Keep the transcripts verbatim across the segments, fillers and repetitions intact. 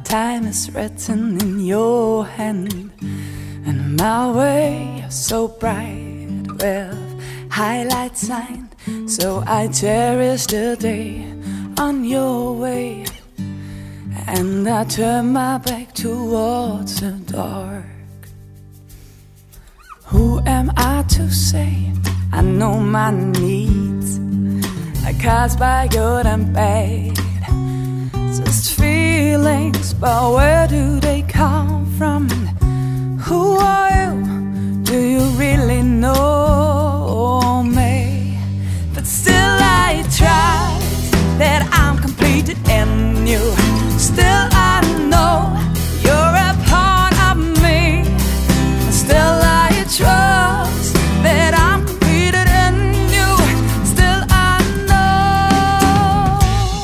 time is written in your hand, and my way is so bright with highlight sign. So I cherish the day on your way, and I turn my back towards the dark. Who am I to say I know my needs? I cast by good and bad, just feelings, but where do they come from? Who are you? Do you really know me? But still I trust that I'm completed in you. Still I know you're a part of me. Still I trust that I'm completed in you. Still I know.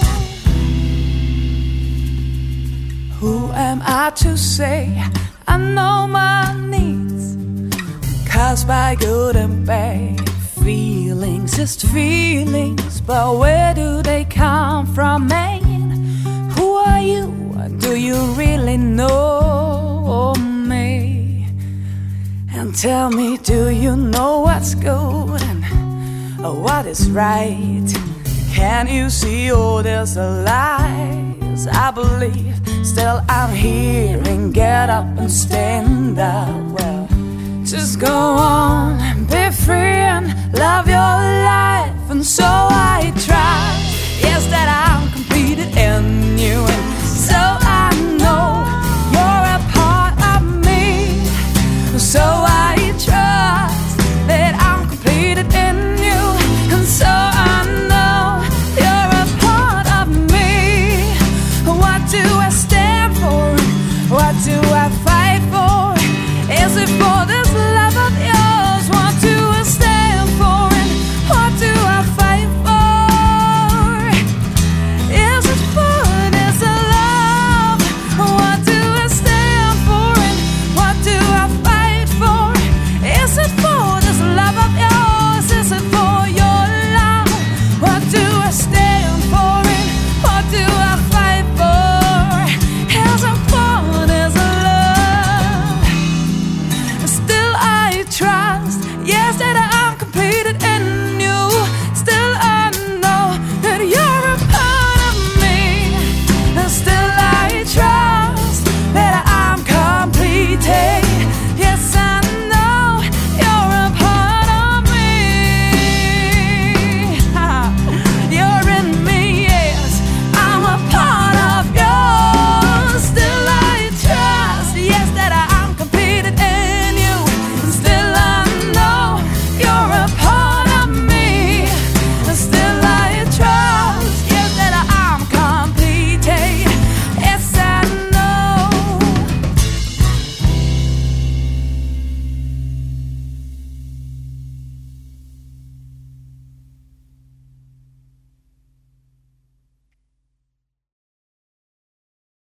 Who am I to say I know my needs? Caused by good and bad feelings, just feelings, but where do they come from, man? Who are you? Do you really know me? And tell me, do you know what's good and what is right? Can you see all these lies I believe? Still I'm hearing, get up and stand up. Well, just go on and be free and love your life. And so I try, yes, that I'm completed in you. And so I know you're a part of me. So I trust that I'm completed in you. And so I know you're a part of me. What do I stand for? What do I fight for? Is it for this love of yours? What do I stand for? And what do I fight for? Is it for this love? What do I stand for? And what do I fight for? Is it for this love of yours? Is it for your love? What do I stand for? And what do I fight for? Is it for this love? Still I trust, yes, that I